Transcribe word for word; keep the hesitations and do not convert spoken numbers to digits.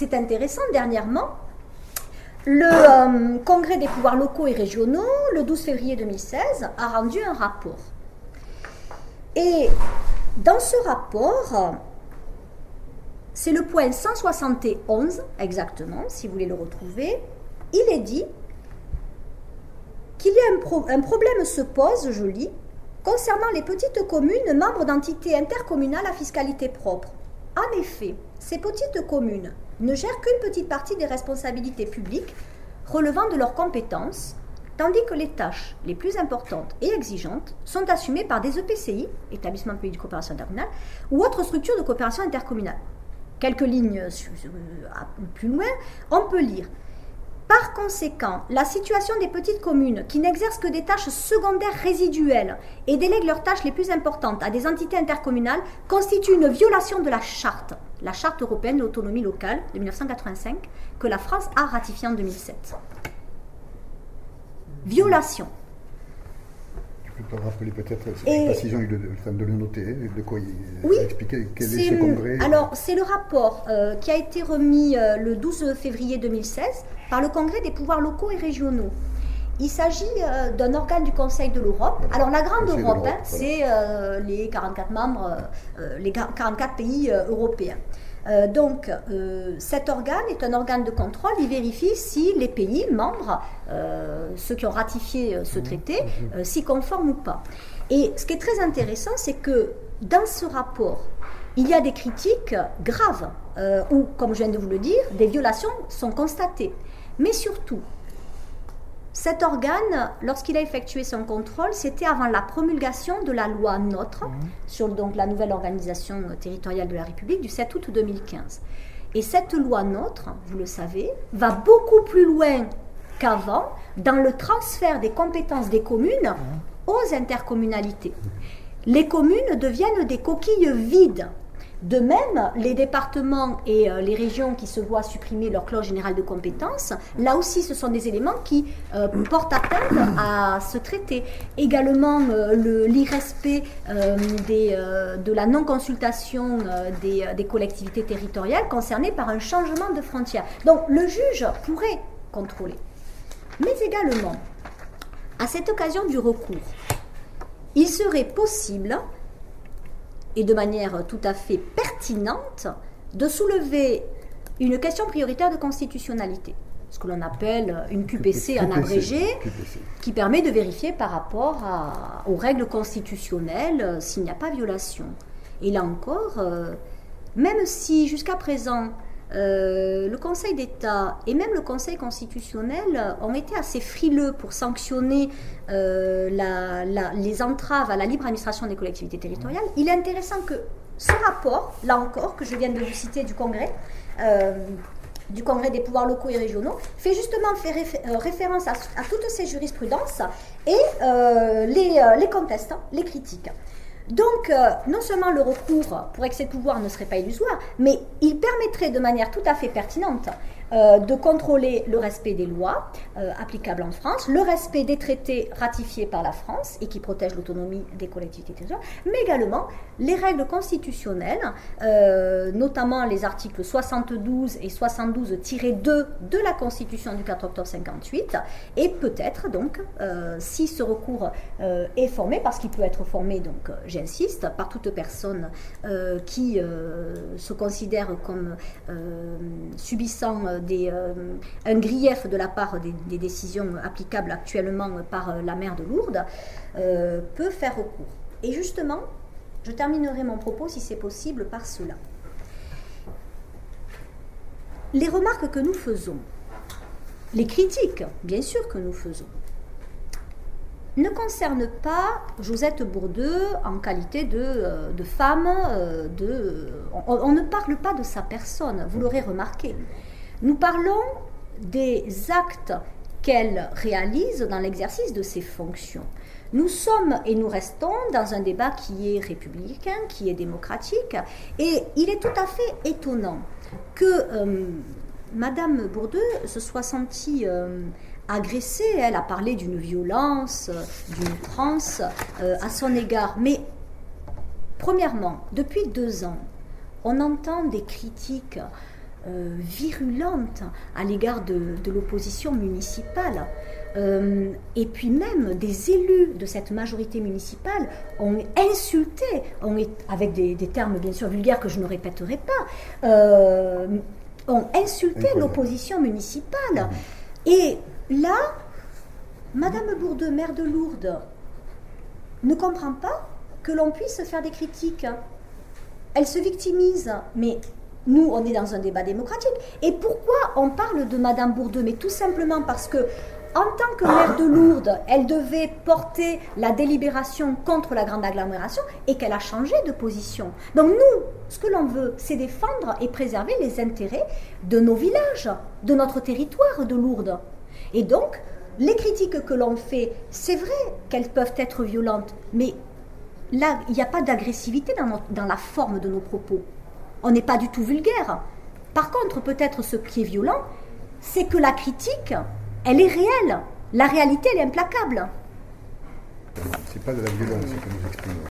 c'est intéressant, dernièrement, le euh, Congrès des pouvoirs locaux et régionaux, le douze février deux mille seize, a rendu un rapport. Et dans ce rapport, c'est le point cent soixante et onze exactement, si vous voulez le retrouver, il est dit qu'il y a un, pro un problème se pose, je lis, concernant les petites communes membres d'entités intercommunales à fiscalité propre. En effet, ces petites communes ne gèrent qu'une petite partie des responsabilités publiques relevant de leurs compétences, tandis que les tâches les plus importantes et exigeantes sont assumées par des E P C I, établissements publics de coopération intercommunale, ou autres structures de coopération intercommunale. Quelques lignes plus loin, on peut lire. Par conséquent, la situation des petites communes qui n'exercent que des tâches secondaires résiduelles et délèguent leurs tâches les plus importantes à des entités intercommunales constitue une violation de la charte, la charte européenne de l'autonomie locale de mille neuf cent quatre-vingt-cinq, que la France a ratifiée en deux mille sept. Violation. Tu peux te rappeler peut-être, je ne sais pas s'ils ont eu le, le temps de le noter, de quoi il oui, expliquer quel est ce congrès. Alors, c'est le rapport euh, qui a été remis euh, le douze février deux mille seize par le Congrès des pouvoirs locaux et régionaux. Il s'agit euh, d'un organe du Conseil de l'Europe. Voilà. Alors, la Grande Conseil Europe, hein, voilà. c'est euh, les quarante-quatre membres, euh, les quarante-quatre pays euh, européens. Euh, donc, euh, cet organe est un organe de contrôle. Il vérifie si les pays membres, euh, ceux qui ont ratifié euh, ce traité, euh, s'y conforment ou pas. Et ce qui est très intéressant, c'est que dans ce rapport, il y a des critiques graves, euh, où, comme je viens de vous le dire, des violations sont constatées. Mais surtout, cet organe, lorsqu'il a effectué son contrôle, c'était avant la promulgation de la loi NOTRe, mmh. sur donc, la nouvelle organisation territoriale de la République du sept août deux mille quinze. Et cette loi NOTRe, vous le savez, va beaucoup plus loin qu'avant dans le transfert des compétences des communes mmh. aux intercommunalités. Les communes deviennent des coquilles vides. De même, les départements et euh, les régions qui se voient supprimer leur clause générale de compétences, là aussi ce sont des éléments qui euh, portent atteinte à ce traité. Également euh, l'irrespect euh, euh, de la non-consultation euh, des, des collectivités territoriales concernées par un changement de frontière. Donc le juge pourrait contrôler. Mais également, à cette occasion du recours, il serait possible, et de manière tout à fait pertinente, de soulever une question prioritaire de constitutionnalité, ce que l'on appelle une Q P C en abrégé, qui permet de vérifier par rapport à, aux règles constitutionnelles euh, s'il n'y a pas violation. Et là encore, euh, même si jusqu'à présent, Euh, le Conseil d'État et même le Conseil constitutionnel ont été assez frileux pour sanctionner euh, la, la, les entraves à la libre administration des collectivités territoriales. Il est intéressant que ce rapport, là encore, que je viens de vous citer du Congrès, euh, du Congrès des pouvoirs locaux et régionaux, fait justement fait réfé euh, référence à, à toutes ces jurisprudences et euh, les, euh, les conteste, les critiques. Donc, euh, non seulement le recours pour excès de pouvoir ne serait pas illusoire, mais il permettrait de manière tout à fait pertinente euh, de contrôler le respect des lois euh, applicables en France, le respect des traités ratifiés par la France et qui protègent l'autonomie des collectivités territoriales, mais également les règles constitutionnelles, euh, notamment les articles soixante-douze et soixante-douze tiret deux de la Constitution du quatre octobre cinquante-huit, et peut-être donc, euh, si ce recours euh, est formé, parce qu'il peut être formé, donc euh, j'insiste, par toute personne euh, qui euh, se considère comme euh, subissant euh, des, euh, un grief de la part des, des décisions applicables actuellement par euh, la maire de Lourdes, euh, peut faire recours. Et justement, je terminerai mon propos, si c'est possible, par cela. Les remarques que nous faisons, les critiques, bien sûr, que nous faisons, ne concerne pas Josette Bourdeux en qualité de, euh, de femme, euh, de, on, on ne parle pas de sa personne, vous l'aurez remarqué. Nous parlons des actes qu'elle réalise dans l'exercice de ses fonctions. Nous sommes et nous restons dans un débat qui est républicain, qui est démocratique, et il est tout à fait étonnant que euh, Madame Bourdeux se soit sentie euh, agressée. Elle a parlé d'une violence, d'une outrance euh, à son égard. Mais premièrement, depuis deux ans, on entend des critiques euh, virulente à l'égard de, de l'opposition municipale. Euh, et puis même des élus de cette majorité municipale ont insulté, ont, avec des, des termes bien sûr vulgaires que je ne répéterai pas, euh, ont insulté l'opposition municipale. Et là, Madame Bourdeux, maire de Lourdes, ne comprend pas que l'on puisse faire des critiques. Elle se victimise, mais nous, on est dans un débat démocratique. Et pourquoi on parle de Madame Bourdeux? Mais tout simplement parce que, en tant que maire de Lourdes, elle devait porter la délibération contre la grande agglomération et qu'elle a changé de position. Donc nous, ce que l'on veut, c'est défendre et préserver les intérêts de nos villages, de notre territoire de Lourdes. Et donc, les critiques que l'on fait, c'est vrai qu'elles peuvent être violentes, mais là, il n'y a pas d'agressivité dans, dans la forme de nos propos. On n'est pas du tout vulgaire. Par contre, peut-être ce qui est violent, c'est que la critique, elle est réelle. La réalité, elle est implacable. C'est pas de la violence que nous exprimons.